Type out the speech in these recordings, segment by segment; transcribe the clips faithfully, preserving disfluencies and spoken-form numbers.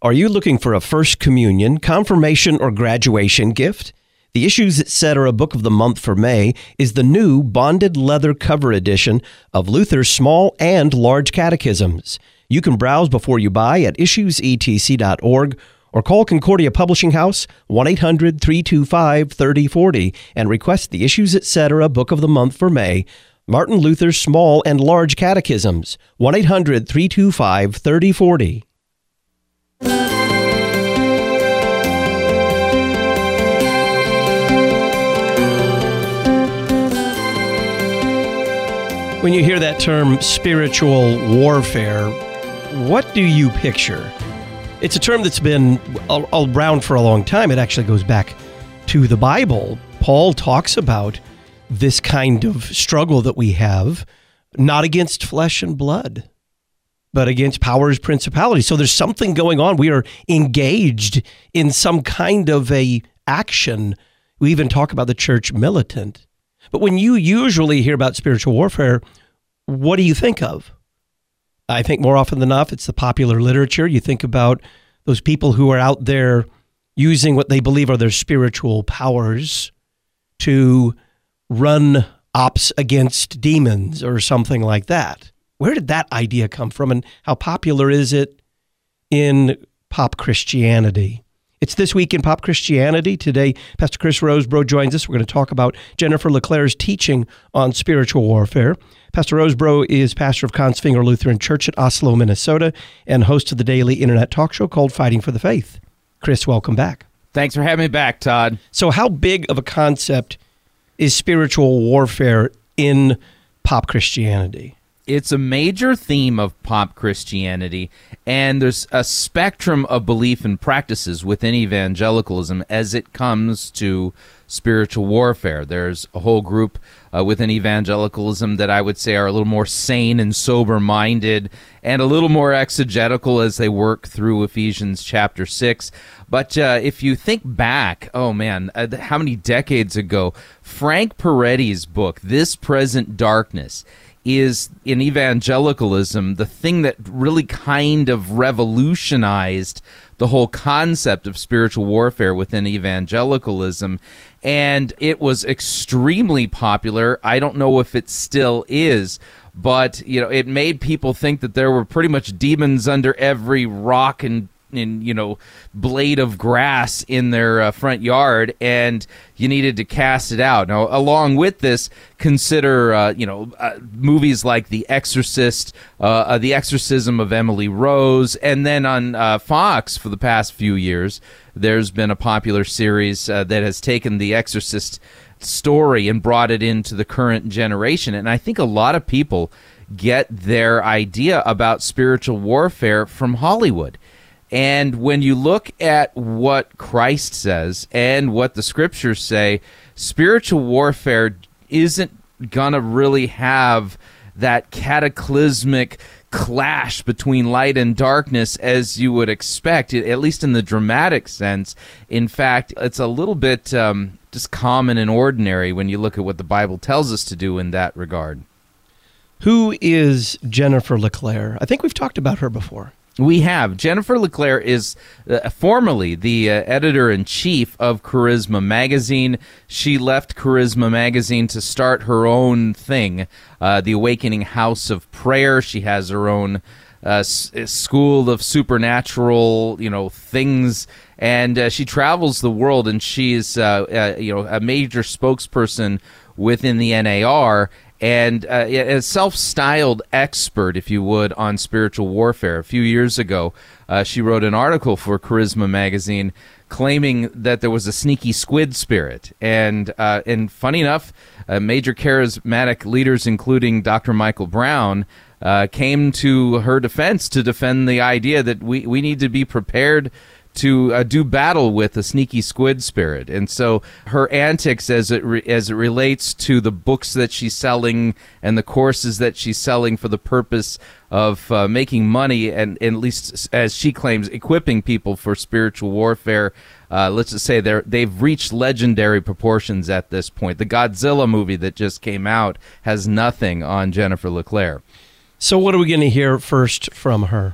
Are you looking for a First Communion, Confirmation, or Graduation gift? The Issues Etc. Book of the Month for May is the new bonded leather cover edition of Luther's Small and Large Catechisms. You can browse before you buy at issues e t c dot org or call Concordia Publishing House one eight hundred, three two five, three oh four oh and request the Issues Etc. Book of the Month for May, Martin Luther's Small and Large Catechisms, one eight hundred, three two five, three oh four oh. When you hear that term spiritual warfare, what do you picture? It's a term that's been around for a long time. It actually goes back to the Bible. Paul talks about this kind of struggle that we have, not against flesh and blood, but against powers, principalities. So there's something going on. We are engaged in some kind of a action. We even talk about the church militant. But when you usually hear about spiritual warfare, what do you think of? I think more often than not, it's the popular literature. You think about those people who are out there using what they believe are their spiritual powers to run ops against demons or something like that. Where did that idea come from, and how popular is it in pop Christianity? It's This Week in Pop Christianity. Today, Pastor Chris Rosebrough joins us. We're going to talk about Jennifer LeClaire's teaching on spiritual warfare. Pastor Rosebrough is pastor of Kongsvinger Lutheran Church at Oslo, Minnesota, and host of the daily internet talk show called Fighting for the Faith. Chris, welcome back. Thanks for having me back, Todd. So how big of a concept is spiritual warfare in pop Christianity? It's a major theme of pop Christianity, and there's a spectrum of belief and practices within evangelicalism as it comes to spiritual warfare. There's a whole group uh, within evangelicalism that I would say are a little more sane and sober-minded and a little more exegetical as they work through Ephesians chapter six. But uh, if you think back, oh man, uh, how many decades ago, Frank Peretti's book, This Present Darkness, is in evangelicalism the thing that really kind of revolutionized the whole concept of spiritual warfare within evangelicalism, and it was extremely popular. I don't know if it still is, but you know, it made people think that there were pretty much demons under every rock and in you know blade of grass in their uh, front yard, and you needed to cast it out. Now, along with this, consider uh, you know uh, movies like The Exorcist, uh, uh, The Exorcism of Emily Rose, and then on uh, Fox for the past few years, there's been a popular series uh, that has taken the Exorcist story and brought it into the current generation. And I think a lot of people get their idea about spiritual warfare from Hollywood. And when you look at what Christ says and what the scriptures say, spiritual warfare isn't going to really have that cataclysmic clash between light and darkness as you would expect, at least in the dramatic sense. In fact, it's a little bit um, just common and ordinary when you look at what the Bible tells us to do in that regard. Who is Jennifer LeClaire? I think we've talked about her before. We have. Jennifer LeClaire is uh, formerly the uh, editor-in-chief of Charisma Magazine. She left Charisma Magazine to start her own thing, uh, the Awakening House of Prayer. She has her own uh, s- school of supernatural, you know, things, and uh, she travels the world, and she's, uh, uh, you know, a major spokesperson within the N A R, and uh, a self-styled expert, if you would, on spiritual warfare. A few years ago, uh, she wrote an article for Charisma Magazine claiming that there was a sneaky squid spirit. And uh, and funny enough, uh, major charismatic leaders, including Doctor Michael Brown, uh, came to her defense to defend the idea that we, we need to be prepared to uh, do battle with a sneaky squid spirit. And so her antics as it re- as it relates to the books that she's selling and the courses that she's selling for the purpose of uh, making money and, and at least, as she claims, equipping people for spiritual warfare, uh, let's just say they're, they've reached legendary proportions at this point. The Godzilla movie that just came out has nothing on Jennifer LeClaire. So what are we going to hear first from her?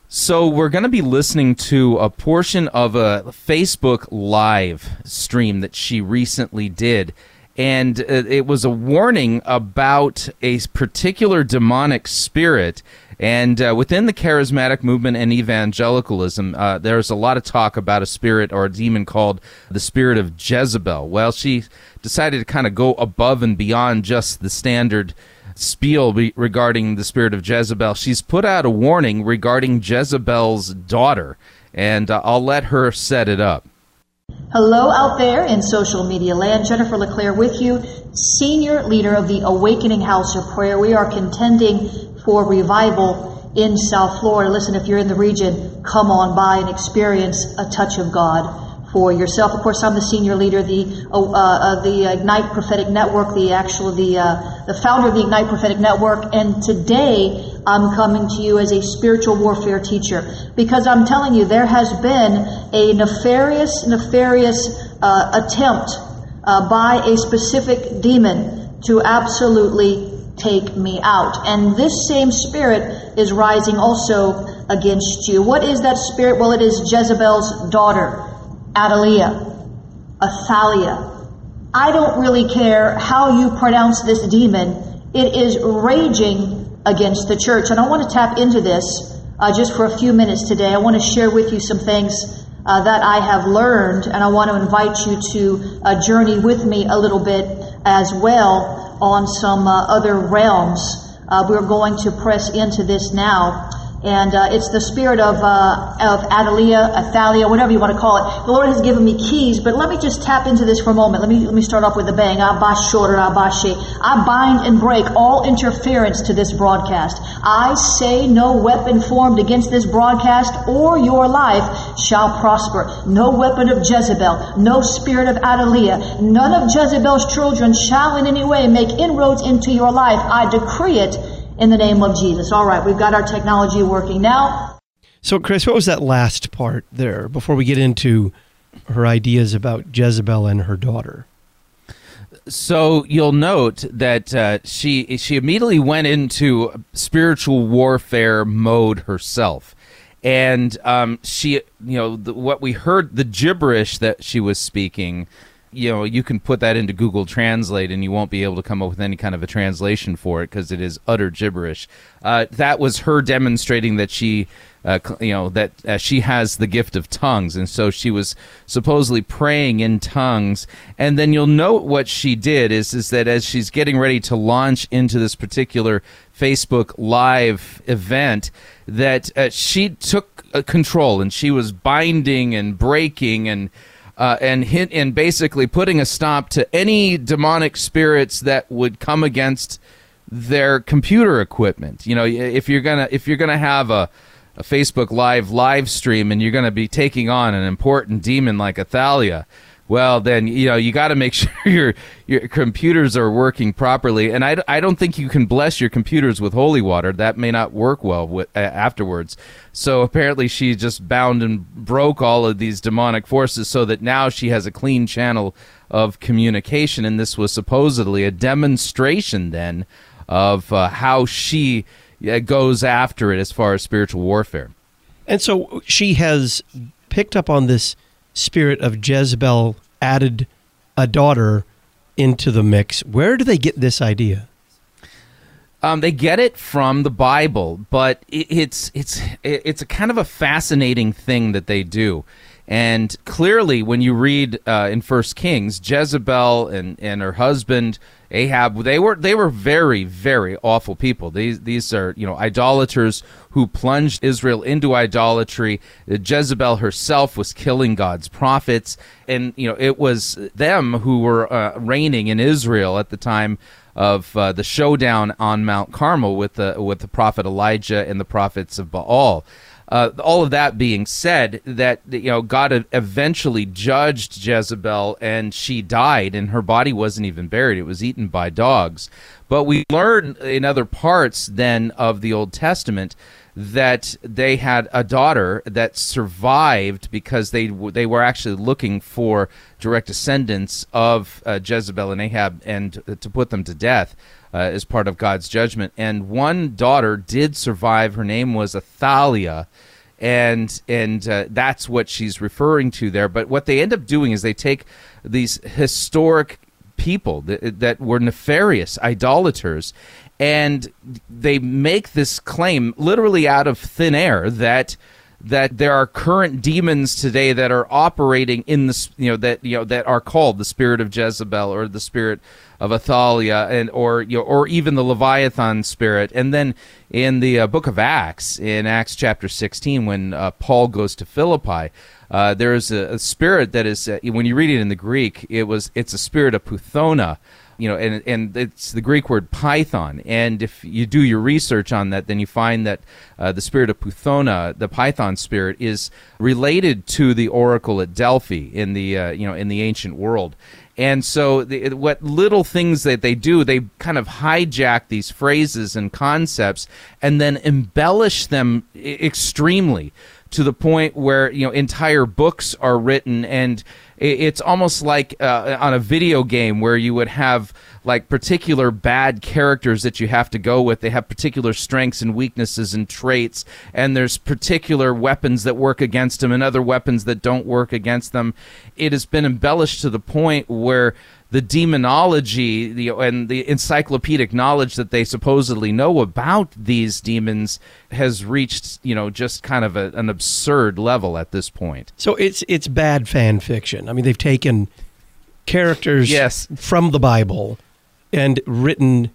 So we're going to be listening to a portion of a Facebook Live stream that she recently did. And it was a warning about a particular demonic spirit. And uh, within the charismatic movement and evangelicalism, uh, there's a lot of talk about a spirit or a demon called the spirit of Jezebel. Well, she decided to kind of go above and beyond just the standard spiel be- regarding the spirit of Jezebel. She's put out a warning regarding Jezebel's daughter, and uh, I'll let her set it up. Hello out there in social media land. Jennifer LeClaire with you, senior leader of the Awakening House of Prayer. We are contending for revival in South Florida. Listen, if you're in the region, come on by and experience a touch of God for yourself. Of course, I'm the senior leader, the uh, uh, the Ignite Prophetic Network, the actual the uh, the founder of the Ignite Prophetic Network, and today I'm coming to you as a spiritual warfare teacher because I'm telling you there has been a nefarious, nefarious uh, attempt uh, by a specific demon to absolutely take me out, and this same spirit is rising also against you. What is that spirit? Well, it is Jezebel's daughter, Athaliah, Athaliah. I don't really care how you pronounce this demon. It is raging against the church. And I want to tap into this uh, just for a few minutes today. I want to share with you some things uh, that I have learned, and I want to invite you to uh, journey with me a little bit as well on some uh, other realms. Uh, we're going to press into this now. And uh, it's the spirit of uh, of Athaliah, Athaliah, whatever you want to call it. The Lord has given me keys, but let me just tap into this for a moment. Let me let me start off with a bang. I bind and break all interference to this broadcast. I say no weapon formed against this broadcast or your life shall prosper. No weapon of Jezebel, no spirit of Athaliah, none of Jezebel's children shall in any way make inroads into your life. I decree it in the name of Jesus. All right, we've got our technology working now. So, Chris, what was that last part there before we get into her ideas about Jezebel and her daughter? So you'll note that uh, she she immediately went into spiritual warfare mode herself. And um, she, you know, the, what we heard, the gibberish that she was speaking, you know, you can put that into Google Translate and you won't be able to come up with any kind of a translation for it because it is utter gibberish. Uh, that was her demonstrating that she, uh, you know, that uh, she has the gift of tongues. And so she was supposedly praying in tongues. And then you'll note what she did is, is that as she's getting ready to launch into this particular Facebook Live event, that uh, she took uh, control and she was binding and breaking and Uh, and hit and basically putting a stop to any demonic spirits that would come against their computer equipment. You know, if you're gonna if you're gonna have a, a Facebook Live live stream and you're gonna be taking on an important demon like Athaliah, well, then you know you got to make sure your your computers are working properly. And I, I don't think you can bless your computers with holy water. That may not work well with, uh, afterwards. So apparently she just bound and broke all of these demonic forces so that now she has a clean channel of communication. And this was supposedly a demonstration then of uh, how she uh, goes after it as far as spiritual warfare. And so she has picked up on this spirit of Jezebel, added a daughter into the mix. Where do they get this idea? Um, they get it from the Bible, but it, it's it's it's a kind of a fascinating thing that they do. And clearly, when you read uh, in First Kings, Jezebel and, and her husband Ahab, they were they were very very awful people. These these are you know idolaters who plunged Israel into idolatry. Jezebel herself was killing God's prophets, and you know it was them who were uh, reigning in Israel at the time of uh, the showdown on Mount Carmel with the with the prophet Elijah and the prophets of Baal. Uh, all of that being said, that you know God eventually judged Jezebel, and she died, and her body wasn't even buried; it was eaten by dogs. But we learn in other parts then of the Old Testament that they had a daughter that survived because they they were actually looking for direct descendants of uh, Jezebel and Ahab, and uh, to put them to death uh, as part of God's judgment. And one daughter did survive. Her name was Athaliah. And and uh, that's what she's referring to there. But what they end up doing is they take these historic people that, that were nefarious idolaters, and they make this claim literally out of thin air that that there are current demons today that are operating in the, you know, that you know that are called the spirit of Jezebel or the spirit of Athaliah, and or you know, or even the Leviathan spirit. And then in the uh, book of Acts, in Acts chapter sixteen, when uh, Paul goes to Philippi, uh, there is a, a spirit that is uh, when you read it in the Greek, it was it's a spirit of Puthona. You know, and and it's the Greek word python. And if you do your research on that, then you find that uh, the spirit of Puthona, the python spirit, is related to the oracle at Delphi in the uh, you know in the ancient world. And so, the, what little things that they do, they kind of hijack these phrases and concepts, and then embellish them extremely to the point where you know entire books are written, and it's almost like uh, on a video game where you would have like particular bad characters that you have to go with. They have particular strengths and weaknesses and traits, and there's particular weapons that work against them and other weapons that don't work against them. It has been embellished to the point where the demonology the, and the encyclopedic knowledge that they supposedly know about these demons has reached, you know, just kind of a, an absurd level at this point. So it's it's bad fan fiction. I mean, they've taken characters yes. from the Bible and written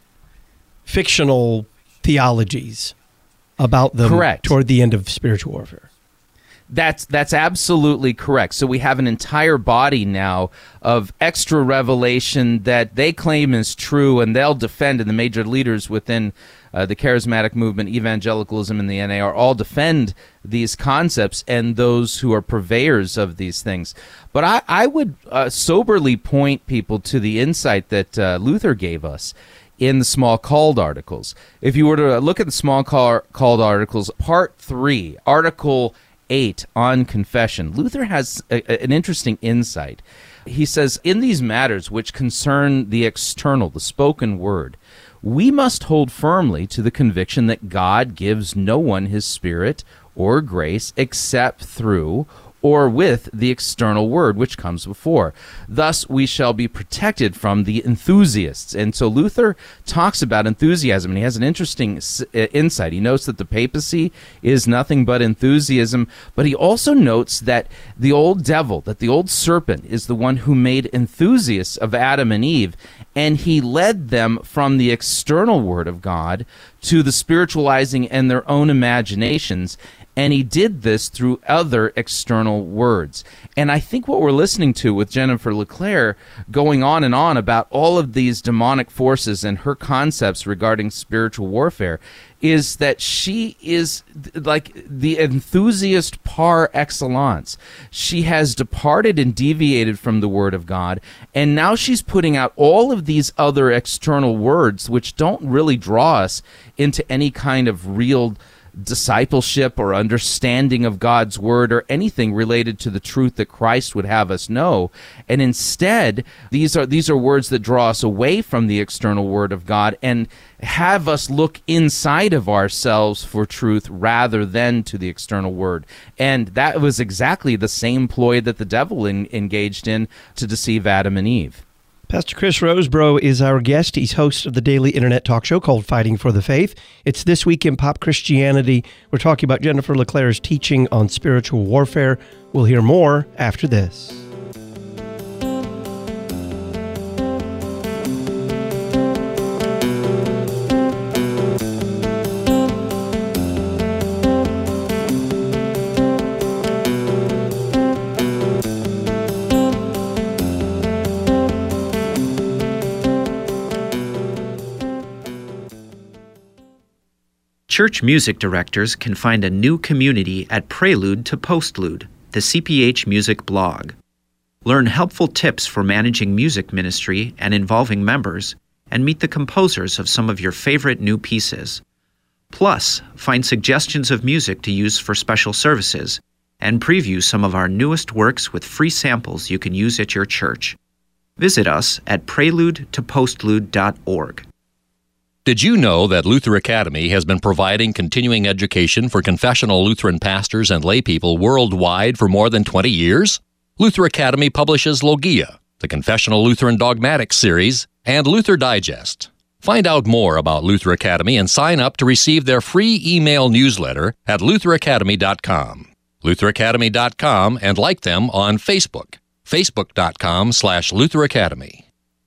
fictional theologies about them. Correct. Toward the end of spiritual warfare. That's that's absolutely correct. So we have an entire body now of extra revelation that they claim is true, and they'll defend, and the major leaders within uh, the charismatic movement, evangelicalism, and the N A R all defend these concepts and those who are purveyors of these things. But I, I would uh, soberly point people to the insight that uh, Luther gave us in the Small Called articles. If you were to look at the Small Called articles, part three, article eight on confession, Luther has a, a, an interesting insight. He says, in these matters which concern the external, the spoken word, we must hold firmly to the conviction that God gives no one his Spirit or grace except through or with the external word which comes before. Thus we shall be protected from the enthusiasts. And so Luther talks about enthusiasm, and he has an interesting insight. He notes that the papacy is nothing but enthusiasm, but he also notes that the old devil, that the old serpent, is the one who made enthusiasts of Adam and Eve, and he led them from the external word of God to the spiritualizing and their own imaginations. And he did this through other external words. And I think what we're listening to with Jennifer LeClaire going on and on about all of these demonic forces and her concepts regarding spiritual warfare is that she is like the enthusiast par excellence. She has departed and deviated from the Word of God, and now she's putting out all of these other external words which don't really draw us into any kind of real discipleship or understanding of God's word or anything related to the truth that Christ would have us know. And instead, these are these are words that draw us away from the external word of God and have us look inside of ourselves for truth rather than to the external word. And that was exactly the same ploy that the devil in, engaged in to deceive Adam and Eve. Pastor Chris Rosebrough is our guest. He's host of the daily internet talk show called Fighting for the Faith. It's This Week in Pop Christianity. We're talking about Jennifer LeClaire's teaching on spiritual warfare. We'll hear more after this. Church music directors can find a new community at Prelude to Postlude, the C P H Music blog. Learn helpful tips for managing music ministry and involving members, and meet the composers of some of your favorite new pieces. Plus, find suggestions of music to use for special services, and preview some of our newest works with free samples you can use at your church. Visit us at prelude to postlude dot org. Did you know that Luther Academy has been providing continuing education for confessional Lutheran pastors and laypeople worldwide for more than twenty years? Luther Academy publishes Logia, the Confessional Lutheran Dogmatics series, and Luther Digest. Find out more about Luther Academy and sign up to receive their free email newsletter at luther academy dot com. luther academy dot com and like them on Facebook, facebook dot com slash Luther Academy.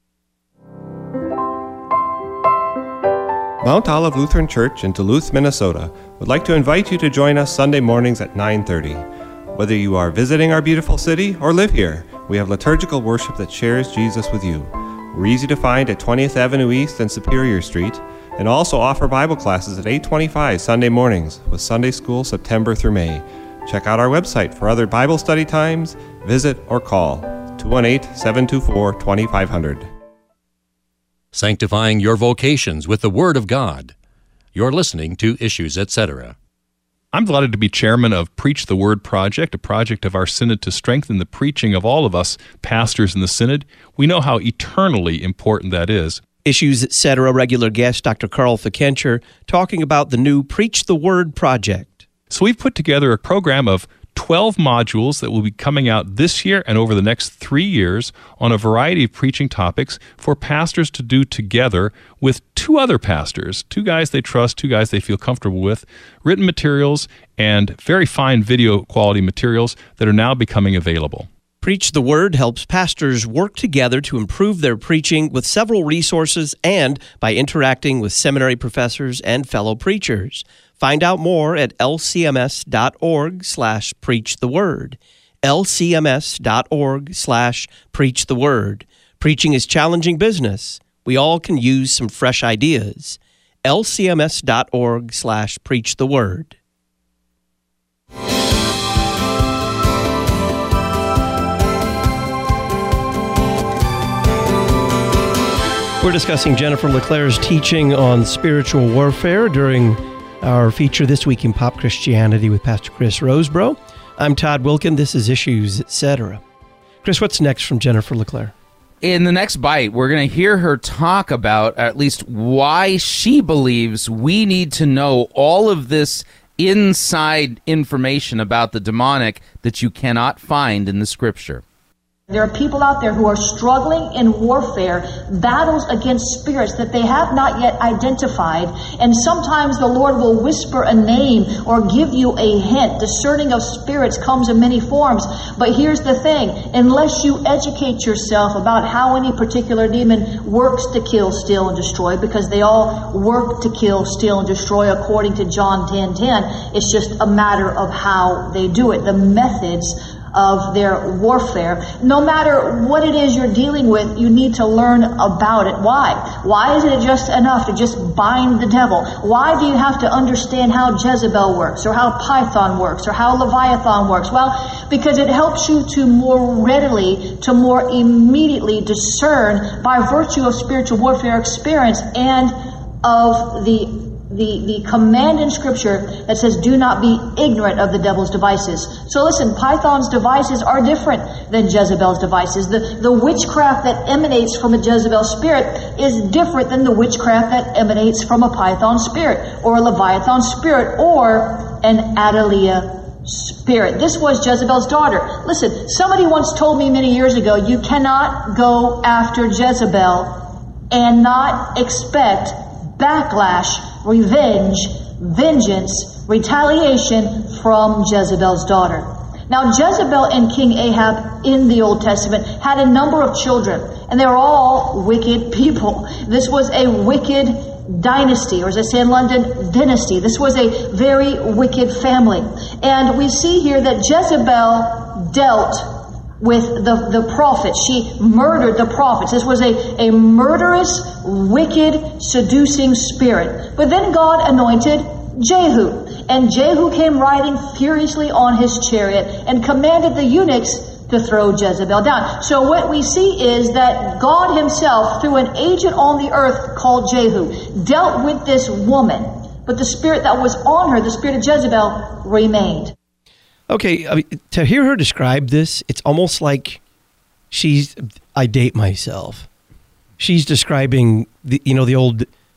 Mount Olive Lutheran Church in Duluth, Minnesota would like to invite you to join us Sunday mornings at nine thirty. Whether you are visiting our beautiful city or live here, we have liturgical worship that shares Jesus with you. We're easy to find at twentieth Avenue East and Superior Street, and also offer Bible classes at eight twenty-five Sunday mornings with Sunday School September through May. Check out our website for other Bible study times, visit, or call two one eight, seven two four, two five zero zero. Sanctifying your vocations with the Word of God. You're listening to Issues, et cetera. I'm delighted to be chairman of Preach the Word Project, a project of our synod to strengthen the preaching of all of us pastors in the synod. We know how eternally important that is. Issues, et cetera. Regular guest Doctor Carl Fikencher talking about the new Preach the Word Project. So we've put together a program of twelve modules that will be coming out this year and over the next three years on a variety of preaching topics for pastors to do together with two other pastors, two guys they trust, two guys they feel comfortable with, written materials and very fine video quality materials that are now becoming available. Preach the Word helps pastors work together to improve their preaching with several resources and by interacting with seminary professors and fellow preachers. Find out more at lcms.org slash preach the word. lcms.org slash preach the word. Preaching is challenging business. We all can use some fresh ideas. lcms.org slash preach the word. We're discussing Jennifer LeClair's teaching on spiritual warfare during our feature This Week in Pop Christianity with Pastor Chris Rosebrough. I'm Todd Wilkin. This is Issues, et cetera. Chris, what's next from Jennifer LeClair? In the next bite, we're going to hear her talk about at least why she believes we need to know all of this inside information about the demonic that you cannot find in the Scripture. There are people out there who are struggling in warfare, battles against spirits that they have not yet identified. And sometimes the Lord will whisper a name or give you a hint. Discerning of spirits comes in many forms. But here's the thing. Unless you educate yourself about how any particular demon works to kill, steal, and destroy, because they all work to kill, steal, and destroy according to John ten ten, it's just a matter of how they do it. The methods of their warfare. No matter what it is you're dealing with, you need to learn about it. Why? Why isn't it just enough to just bind the devil? Why do you have to understand how Jezebel works, or how Python works, or how Leviathan works? Well, because it helps you to more readily, to more immediately discern by virtue of spiritual warfare experience and of the The, the command in Scripture that says, do not be ignorant of the devil's devices. So listen, Python's devices are different than Jezebel's devices. The, the witchcraft that emanates from a Jezebel spirit is different than the witchcraft that emanates from a Python spirit, or a Leviathan spirit, or an Adelia spirit. This was Jezebel's daughter. Listen, somebody once told me many years ago, you cannot go after Jezebel and not expect backlash, revenge, vengeance, retaliation from Jezebel's daughter. Now, Jezebel and King Ahab in the Old Testament had a number of children, and they were all wicked people. This was a wicked dynasty, or as I say in London, dynasty. This was a very wicked family. And we see here that Jezebel dealt with the, the prophets. She murdered the prophets. This was a, a murderous, wicked, seducing spirit. But then God anointed Jehu. And Jehu came riding furiously on his chariot and commanded the eunuchs to throw Jezebel down. So what we see is that God himself, through an agent on the earth called Jehu, dealt with this woman. But the spirit that was on her, the spirit of Jezebel, remained. Okay, I mean, to hear her describe this, it's almost like she's, I date myself. She's describing, the, you know, the old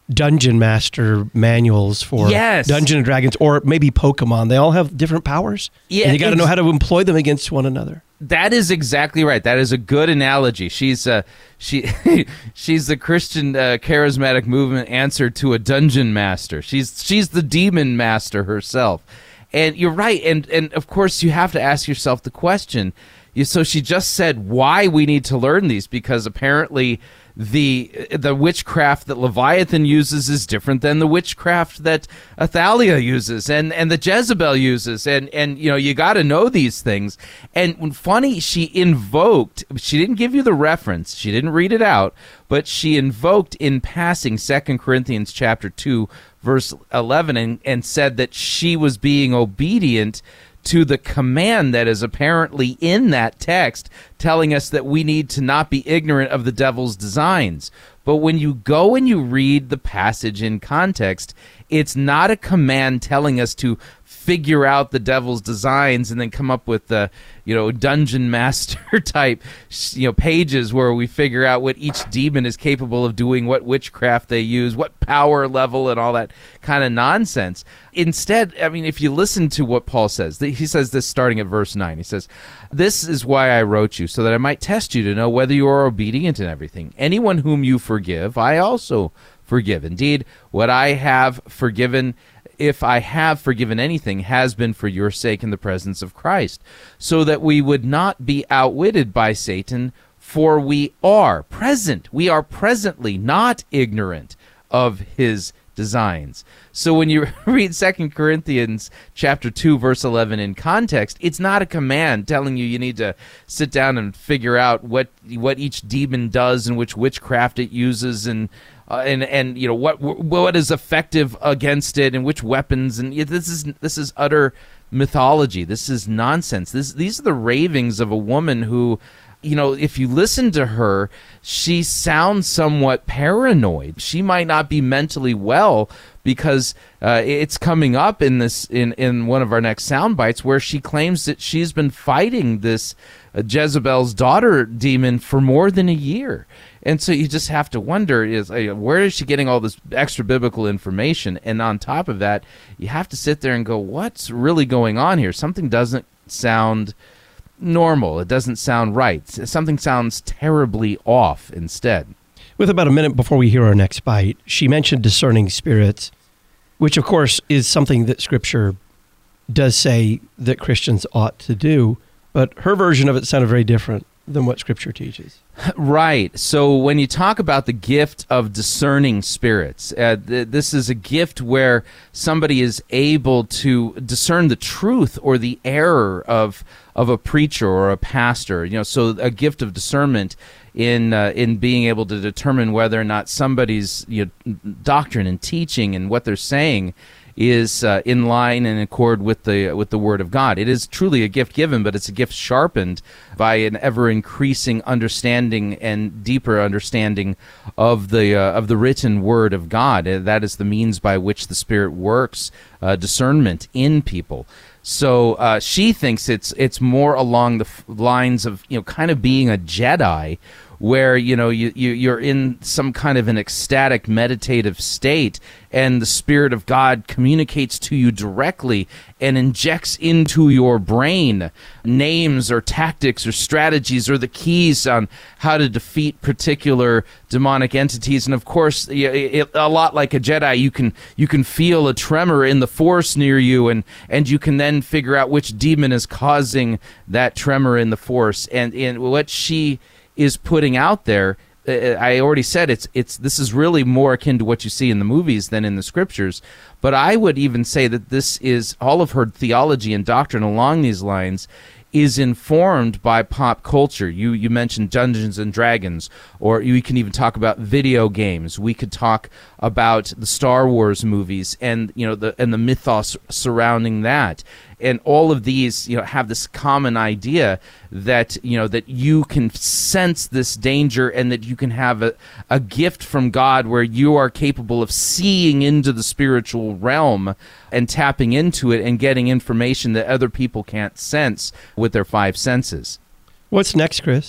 dungeon master manuals for Yes. Dungeons and Dragons, or maybe Pokemon. They all have different powers. Yeah, and you got to ex- know how to employ them against one another. That is exactly right. That is a good analogy. She's uh, she she's the Christian uh, charismatic movement answer to a dungeon master. She's she's the demon master herself. And you're right. And and of course you have to ask yourself the question. You, so she just said why we need to learn these, because apparently the the witchcraft that Leviathan uses is different than the witchcraft that Athaliah uses and, and the Jezebel uses, and and you know you got to know these things. And when funny, she invoked. She didn't give you the reference. She didn't read it out, but she invoked in passing Second Corinthians chapter two verse eleven, and, and said that she was being obedient to the command that is apparently in that text, telling us that we need to not be ignorant of the devil's designs. But when you go and you read the passage in context, it's not a command telling us to figure out the devil's designs and then come up with the, you know, dungeon master type, you know, pages where we figure out what each demon is capable of doing, what witchcraft they use, what power level, and all that kind of nonsense. Instead, I mean, if you listen to what Paul says, he says this starting at verse nine. He says, "This is why I wrote you, so that I might test you to know whether you are obedient in everything. Anyone whom you forgive, I also forgive. Indeed, what I have forgiven, if I have forgiven anything, has been for your sake in the presence of Christ, so that we would not be outwitted by Satan, for we are present. We are presently not ignorant of his designs." So when you read Second Corinthians chapter two, verse eleven in context, it's not a command telling you you need to sit down and figure out what what each demon does and which witchcraft it uses, and Uh, and and you know what what is effective against it and which weapons, and this is this is utter mythology. This is nonsense. This these are the ravings of a woman who, you know, if you listen to her, she sounds somewhat paranoid. She might not be mentally well, because uh, it's coming up in this in, in one of our next sound bites where she claims that she's been fighting this uh, Jezebel's daughter demon for more than a year. And so you just have to wonder, is uh, where is she getting all this extra biblical information? And on top of that, you have to sit there and go, what's really going on here? Something doesn't sound normal. It doesn't sound right. Something sounds terribly off instead. With about a minute before we hear our next bite, she mentioned discerning spirits, which of course is something that Scripture does say that Christians ought to do, but her version of it sounded very different than what Scripture teaches. Right. So when you talk about the gift of discerning spirits, uh, th- this is a gift where somebody is able to discern the truth or the error of of a preacher or a pastor. You know, so a gift of discernment in uh, in being able to determine whether or not somebody's, you know, doctrine and teaching and what they're saying is uh, in line and in accord with the with the Word of God. It is truly a gift given, but it's a gift sharpened by an ever increasing understanding and deeper understanding of the uh, of the written Word of God. Uh, that is the means by which the Spirit works uh, discernment in people. So uh, she thinks it's it's more along the f- lines of, you know, kind of being a Jedi, where, you know, you, you, you're in some kind of an ecstatic meditative state, and the Spirit of God communicates to you directly and injects into your brain names or tactics or strategies or the keys on how to defeat particular demonic entities. And of course, it, it, a lot like a Jedi, you can you can feel a tremor in the Force near you, and, and you can then figure out which demon is causing that tremor in the Force. And, and what she is putting out there, uh, I already said it's it's this is really more akin to what you see in the movies than in the Scriptures. But I would even say that this is all of her theology and doctrine along these lines is informed by pop culture. You you mentioned Dungeons and Dragons, or you can even talk about video games. We could talk about the Star Wars movies and, you know, the and the mythos surrounding that. And all of these, you know, have this common idea that, you know, that you can sense this danger, and that you can have a, a gift from God where you are capable of seeing into the spiritual realm and tapping into it and getting information that other people can't sense with their five senses. What's next, Chris?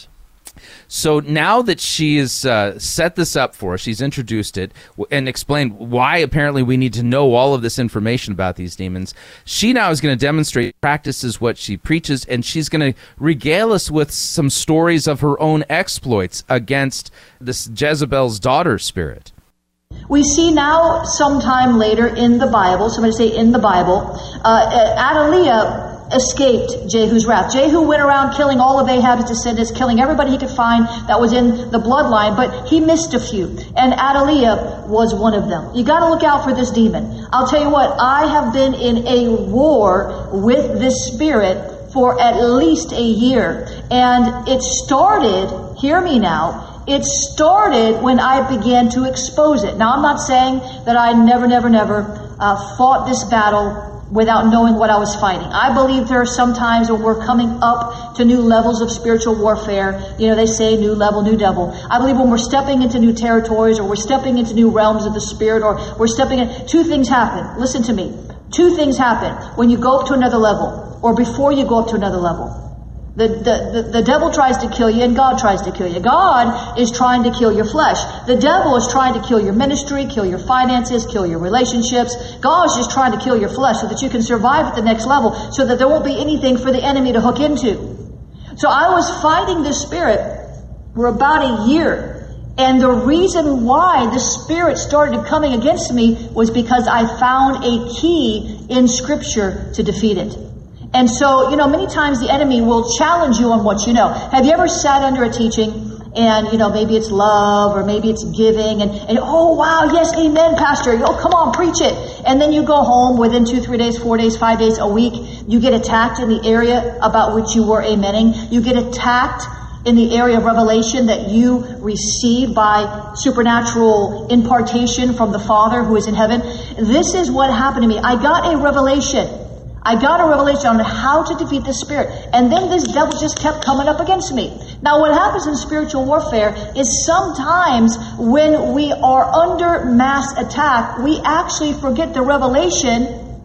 So now that she has uh, set this up for us, she's introduced it w- and explained why apparently we need to know all of this information about these demons, she now is going to demonstrate, practices what she preaches, and she's going to regale us with some stories of her own exploits against this Jezebel's daughter spirit. We see now, sometime later in the Bible, somebody say in the Bible, uh, Athaliah escaped Jehu's wrath. Jehu went around killing all of Ahab's descendants, killing everybody he could find that was in the bloodline, but he missed a few. And Athaliah was one of them. You got to look out for this demon. I'll tell you what, I have been in a war with this spirit for at least a year. And it started, hear me now, it started when I began to expose it. Now, I'm not saying that I never, never, never uh, fought this battle without knowing what I was fighting. I believe there are some times when we're coming up to new levels of spiritual warfare. You know, they say new level, new devil. I believe when we're stepping into new territories, or we're stepping into new realms of the spirit, or we're stepping in, two things happen. Listen to me. Two things happen when you go up to another level, or before you go up to another level. The, the, the, the devil tries to kill you, and God tries to kill you. God is trying to kill your flesh. The devil is trying to kill your ministry, kill your finances, kill your relationships. God is just trying to kill your flesh so that you can survive at the next level, so that there won't be anything for the enemy to hook into. So I was fighting this spirit for about a year. And the reason why the spirit started coming against me was because I found a key in Scripture to defeat it. And so, you know, many times the enemy will challenge you on what you know. Have you ever sat under a teaching and, you know, maybe it's love or maybe it's giving and, and oh, wow, yes, amen, pastor. Oh, come on, preach it. And then you go home within two, three days, four days, five days, a week. You get attacked in the area about which you were amening. You get attacked in the area of revelation that you receive by supernatural impartation from the Father who is in heaven. This is what happened to me. I got a revelation. I got a revelation on how to defeat the spirit. And then this devil just kept coming up against me. Now, what happens in spiritual warfare is sometimes when we are under mass attack, we actually forget the revelation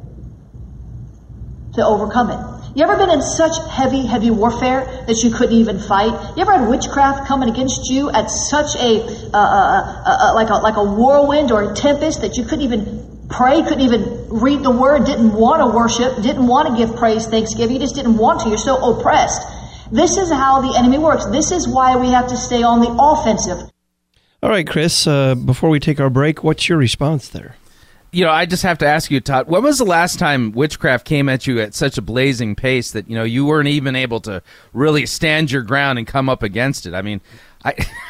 to overcome it. You ever been in such heavy, heavy warfare that you couldn't even fight? You ever had witchcraft coming against you at such a, uh, uh, uh, like a, like a whirlwind or a tempest that you couldn't even pray, couldn't even read the word, didn't want to worship, didn't want to give praise, thanksgiving, you just didn't want to, you're so oppressed. This is how the enemy works. This is why we have to stay on the offensive. All right, Chris, uh, before we take our break, what's your response there? You know, I just have to ask you, Todd, when was the last time witchcraft came at you at such a blazing pace that, you know, you weren't even able to really stand your ground and come up against it? I mean, I,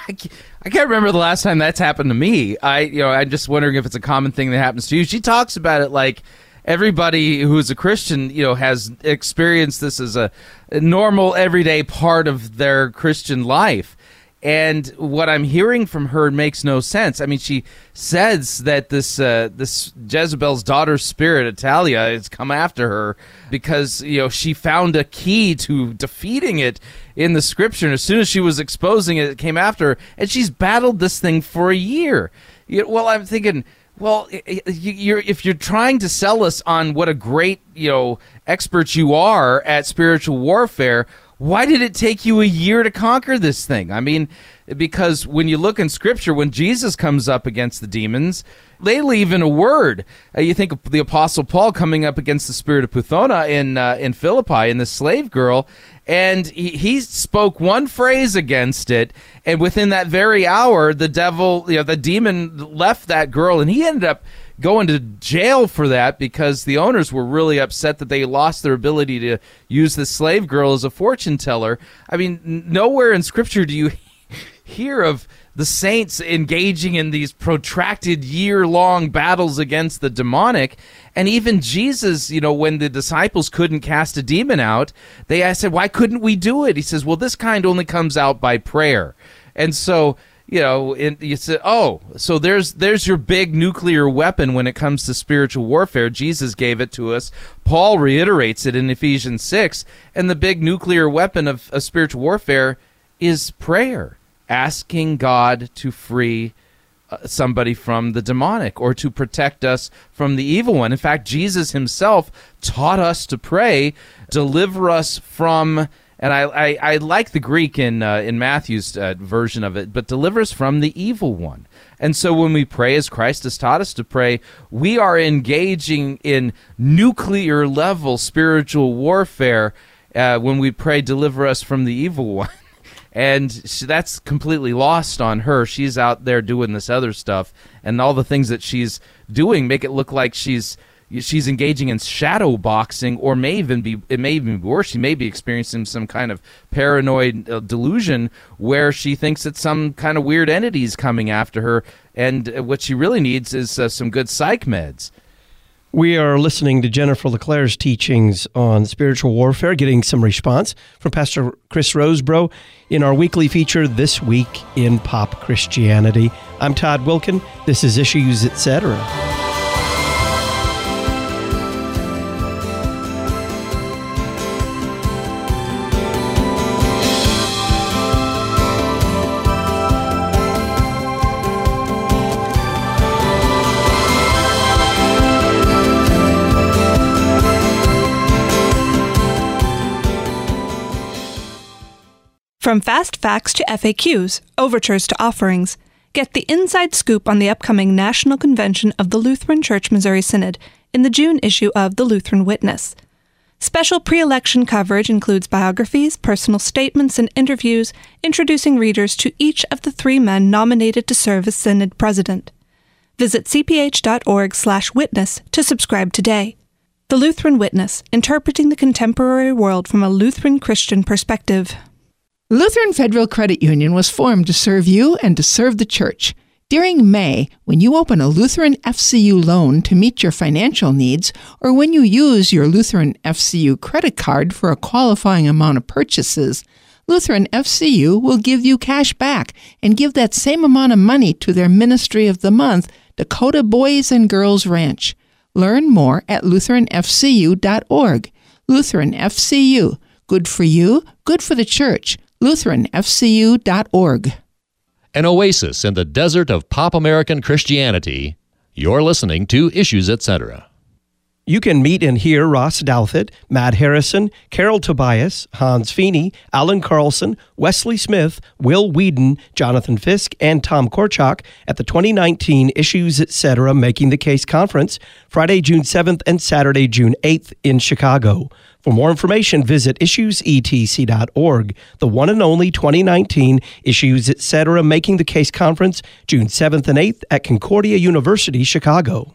I can't remember the last time that's happened to me. I, you know, I'm just wondering if it's a common thing that happens to you. She talks about it like everybody who's a Christian, you know, has experienced this as a, a normal, everyday part of their Christian life. And what I'm hearing from her makes no sense. I mean, she says that this uh, this Jezebel's daughter spirit, Athaliah, has come after her because, you know, she found a key to defeating it in the Scripture. And as soon as she was exposing it, it came after her. And she's battled this thing for a year. You know, well, I'm thinking, well, you're, if you're trying to sell us on what a great, you know, expert you are at spiritual warfare, why did it take you a year to conquer this thing? I mean, because when you look in Scripture, when Jesus comes up against the demons, they leave in a word. Uh, you think of the Apostle Paul coming up against the spirit of Puthona in uh, in Philippi, in the slave girl, and he, he spoke one phrase against it, and within that very hour, the devil, you know, the demon left that girl, and he ended up going to jail for that because the owners were really upset that they lost their ability to use the slave girl as a fortune teller. I mean, nowhere in Scripture do you hear of the saints engaging in these protracted year-long battles against the demonic. And even Jesus, you know, when the disciples couldn't cast a demon out, they I said, why couldn't we do it? He says, well, this kind only comes out by prayer. And so, you know, and you said, oh, so there's there's your big nuclear weapon when it comes to spiritual warfare. Jesus gave it to us. Paul reiterates it in Ephesians six. And the big nuclear weapon of, of spiritual warfare is prayer, asking God to free uh, somebody from the demonic or to protect us from the evil one. In fact, Jesus himself taught us to pray, deliver us from And I, I, I like the Greek in uh, in Matthew's uh, version of it, but deliver us from the evil one. And so when we pray as Christ has taught us to pray, we are engaging in nuclear level spiritual warfare uh, when we pray, deliver us from the evil one. And she, that's completely lost on her. She's out there doing this other stuff, and all the things that she's doing make it look like she's she's engaging in shadow boxing, or may even be it may even be worse. She may be experiencing some kind of paranoid uh, delusion where she thinks that some kind of weird entity is coming after her, and uh, what she really needs is uh, some good psych meds. We are listening to Jennifer LeClaire's teachings on spiritual warfare, getting some response from Pastor Chris Rosebrough in our weekly feature, This Week in Pop Christianity. I'm Todd Wilkin. This is Issues, et cetera. From fast facts to F A Qs, overtures to offerings, get the inside scoop on the upcoming National Convention of the Lutheran Church Missouri Synod in the June issue of The Lutheran Witness. Special pre-election coverage includes biographies, personal statements, and interviews introducing readers to each of the three men nominated to serve as Synod President. Visit c p h dot org slash witness to subscribe today. The Lutheran Witness, interpreting the contemporary world from a Lutheran Christian perspective. Lutheran Federal Credit Union was formed to serve you and to serve the church. During May, when you open a Lutheran F C U loan to meet your financial needs, or when you use your Lutheran F C U credit card for a qualifying amount of purchases, Lutheran F C U will give you cash back and give that same amount of money to their Ministry of the Month, Dakota Boys and Girls Ranch. Learn more at lutheran f c u dot org. Lutheran F C U. Good for you, good for the church. lutheran f c u dot org. An oasis in the desert of pop American Christianity. You're listening to Issues, et cetera. You can meet and hear Ross Douthat, Matt Harrison, Carol Tobias, Hans Feeney, Alan Carlson, Wesley Smith, Will Whedon, Jonathan Fisk, and Tom Korchak at the twenty nineteen Issues, et cetera. Making the Case Conference, Friday, June seventh and Saturday, June eighth in Chicago. For more information, visit issues e t c dot org. The one and only twenty nineteen Issues, et cetera. Making the Case Conference, June seventh and eighth at Concordia University, Chicago.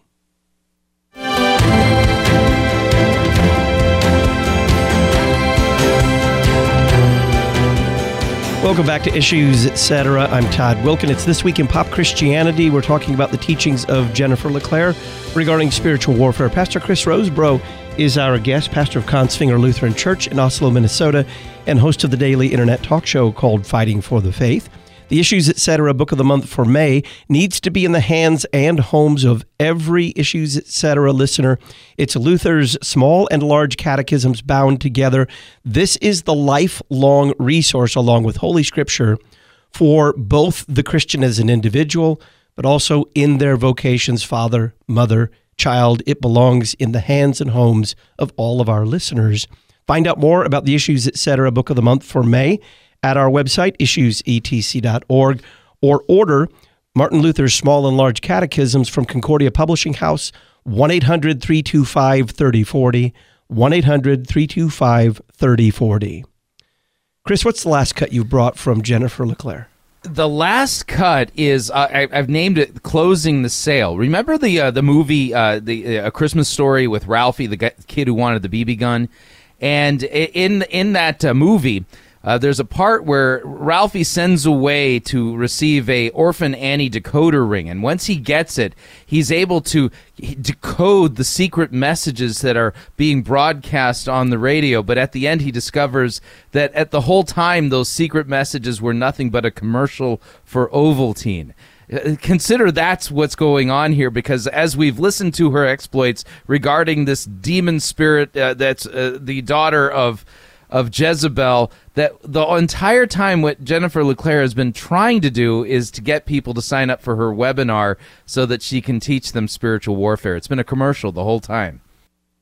Welcome back to Issues, et cetera. I'm Todd Wilkin. It's This Week in Pop Christianity. We're talking about the teachings of Jennifer LeClaire regarding spiritual warfare. Pastor Chris Rosebrough is our guest, pastor of Kongsvinger Lutheran Church in Oslo, Minnesota, and host of the daily internet talk show called Fighting for the Faith. The Issues, et cetera. Book of the Month for May needs to be in the hands and homes of every Issues, et cetera. listener. It's Luther's small and large catechisms bound together. This is the lifelong resource, along with Holy Scripture, for both the Christian as an individual, but also in their vocations, father, mother, child. It belongs in the hands and homes of all of our listeners. Find out more about the Issues, et cetera. Book of the Month for May at our website, issues e t c dot org, or order Martin Luther's Small and Large Catechisms from Concordia Publishing House, one eight hundred three two five three oh four oh, one eight hundred three two five three oh four oh. Chris, what's the last cut you brought from Jennifer LeClaire? The last cut is uh, I, I've named it "Closing the Sale." Remember the uh, the movie, uh, the uh, A Christmas Story with Ralphie, the guy, kid who wanted the B B gun, and in in that uh, movie. Uh, there's a part where Ralphie sends away to receive a Orphan Annie decoder ring, and once he gets it, he's able to decode the secret messages that are being broadcast on the radio, but at the end he discovers that at the whole time those secret messages were nothing but a commercial for Ovaltine. Consider that's what's going on here, because as we've listened to her exploits regarding this demon spirit uh, that's uh, the daughter of of Jezebel, that the entire time what Jennifer LeClaire has been trying to do is to get people to sign up for her webinar so that she can teach them spiritual warfare. It's been a commercial the whole time.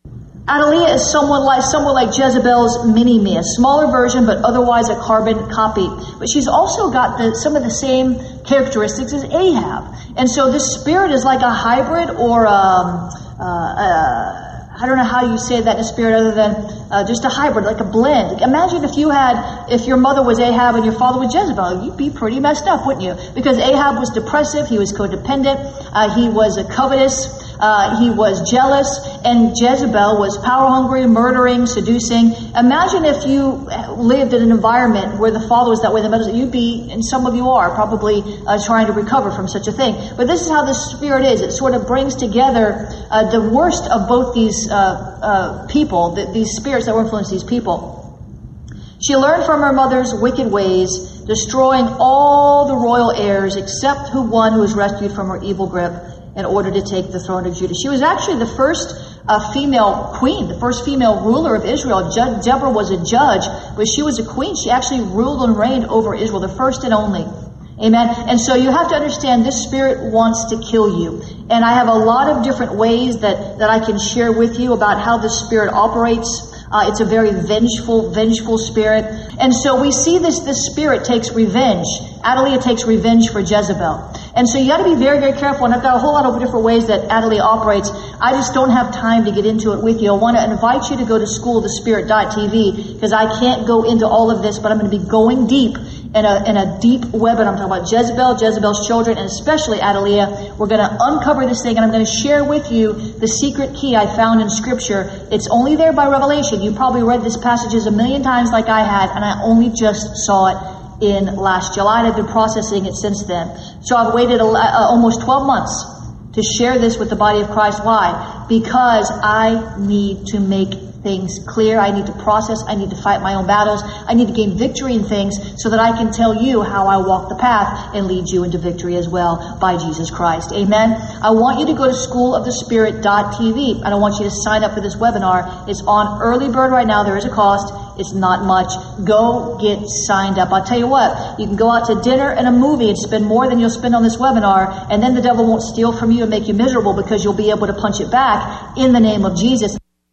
Adelia is somewhat like, somewhat like Jezebel's mini-me, a smaller version, but otherwise a carbon copy. But she's also got the, some of the same characteristics as Ahab. And so this spirit is like a hybrid or um, uh, uh, I don't know how you say that in a spirit other than uh, just a hybrid, like a blend. Imagine if you had, if your mother was Ahab and your father was Jezebel, you'd be pretty messed up, wouldn't you? Because Ahab was depressive, he was codependent, uh, he was a covetous, uh, he was jealous, and Jezebel was power-hungry, murdering, seducing. Imagine if you lived in an environment where the father was that way, the mother, you'd be, and some of you are, probably uh, trying to recover from such a thing. But this is how this spirit is. It sort of brings together uh, the worst of both these uh, uh, people, the, these spirits that will influence these people. She learned from her mother's wicked ways, destroying all the royal heirs except who one who was rescued from her evil grip in order to take the throne of Judah. She was actually the first uh, female queen, the first female ruler of Israel. Je- Deborah was a judge, but she was a queen. She actually ruled and reigned over Israel, the first and only. Amen. And so you have to understand this spirit wants to kill you. And I have a lot of different ways that, that I can share with you about how this spirit operates. Uh, it's a very vengeful, vengeful spirit. And so we see this, this spirit takes revenge. Adelia takes revenge for Jezebel. And so you got to be very, very careful. And I've got a whole lot of different ways that Adelia operates. I just don't have time to get into it with you. I want to invite you to go to school of the spirit dot t v because I can't go into all of this, but I'm going to be going deep in a, in a deep webinar. I'm talking about Jezebel, Jezebel's children, and especially Adelia. We're going to uncover this thing, and I'm going to share with you the secret key I found in Scripture. It's only there by revelation. You probably read this passages a million times like I had, and I only just saw it in last July, and I've been processing it since then. So I've waited a, uh, almost twelve months to share this with the body of Christ. Why? Because I need to make things clear. I need to process. I need to fight my own battles. I need to gain victory in things so that I can tell you how I walk the path and lead you into victory as well by Jesus Christ. Amen. I want you to go to school of the spirit dot t v, and I want you to sign up for this webinar. It's on early bird right now. There is a cost. It's not much. Go get signed up. I'll tell you what, you can go out to dinner and a movie and spend more than you'll spend on this webinar, and then the devil won't steal from you and make you miserable because you'll be able to punch it back in the name of Jesus.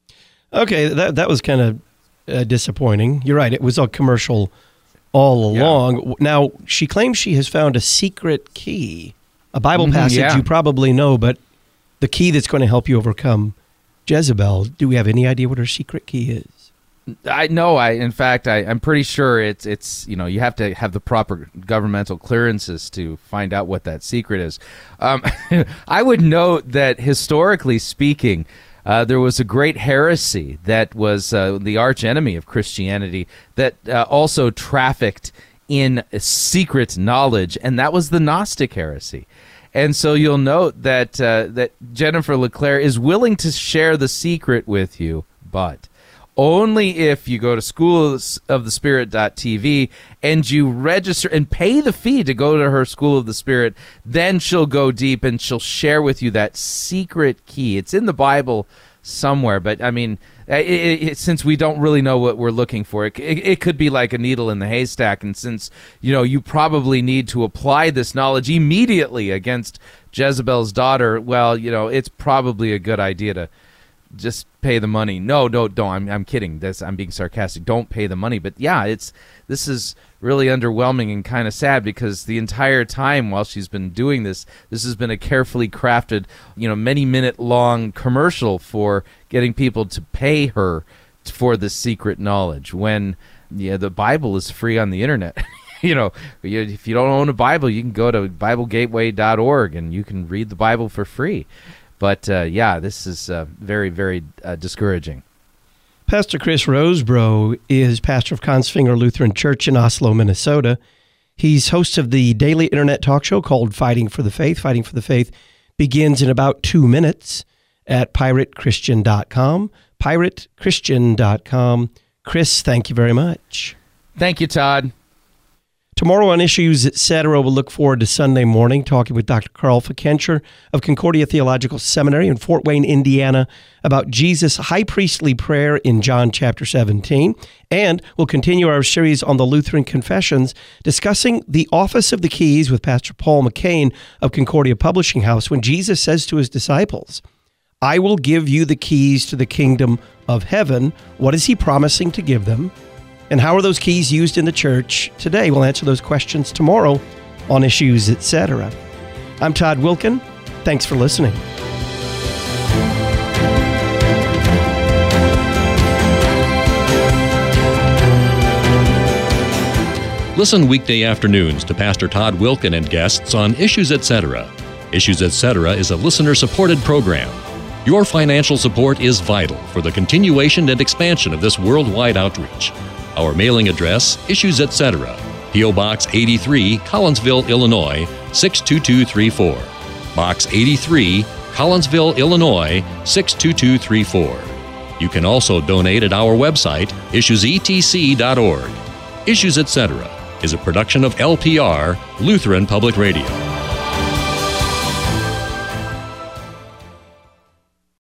Okay, that that was kind of uh, disappointing. You're right. It was a commercial all along. Yeah. Now, she claims she has found a secret key, a Bible mm-hmm, passage yeah. you probably know, but the key that's going to help you overcome Jezebel. Do we have any idea what her secret key is? I know. I, in fact, I, I'm pretty sure it's it's you know you have to have the proper governmental clearances to find out what that secret is. Um, I would note that historically speaking, Uh, there was a great heresy that was uh, the archenemy of Christianity that uh, also trafficked in secret knowledge, and that was the Gnostic heresy. And so you'll note that uh, that Jennifer LeClaire is willing to share the secret with you, but only if you go to school of the spirit dot t v and you register and pay the fee to go to her School of the Spirit. Then she'll go deep and she'll share with you that secret key. It's in the Bible somewhere, but I mean, it, it, it, since we don't really know what we're looking for, it, it, it could be like a needle in the haystack. And since, you know, you probably need to apply this knowledge immediately against Jezebel's daughter, well, you know, it's probably a good idea to just pay the money. No, no, don't. I'm, I'm kidding. That's, I'm being sarcastic. Don't pay the money. But yeah, it's this is really underwhelming and kind of sad because the entire time while she's been doing this, this has been a carefully crafted, you know, many minute long commercial for getting people to pay her for the secret knowledge. When yeah, the Bible is free on the internet. You know, if you don't own a Bible, you can go to Bible Gateway dot org and you can read the Bible for free. But, uh, yeah, this is uh, very, very uh, discouraging. Pastor Chris Rosebrough is pastor of Kongsvinger Lutheran Church in Oslo, Minnesota. He's host of the daily internet talk show called Fighting for the Faith. Fighting for the Faith begins in about two minutes at pirate christian dot com. pirate christian dot com. Chris, thank you very much. Thank you, Todd. Tomorrow on Issues, et cetera, we'll look forward to Sunday morning talking with Doctor Carl Fikencher of Concordia Theological Seminary in Fort Wayne, Indiana, about Jesus' high priestly prayer in John chapter seventeen. And we'll continue our series on the Lutheran Confessions, discussing the office of the keys with Pastor Paul McCain of Concordia Publishing House when Jesus says to his disciples, I will give you the keys to the kingdom of heaven. What is he promising to give them? And how are those keys used in the church today? We'll answer those questions tomorrow on Issues, et cetera. I'm Todd Wilken. Thanks for listening. Listen weekday afternoons to Pastor Todd Wilken and guests on Issues, et cetera. Issues, et cetera is a listener-supported program. Your financial support is vital for the continuation and expansion of this worldwide outreach. Our mailing address, Issues, et cetera. P O. Box eighty-three, Collinsville, Illinois, six two two three four. Box eighty-three, Collinsville, Illinois, six two two three four. You can also donate at our website, issues e t c dot org. Issues, et cetera is a production of L P R, Lutheran Public Radio.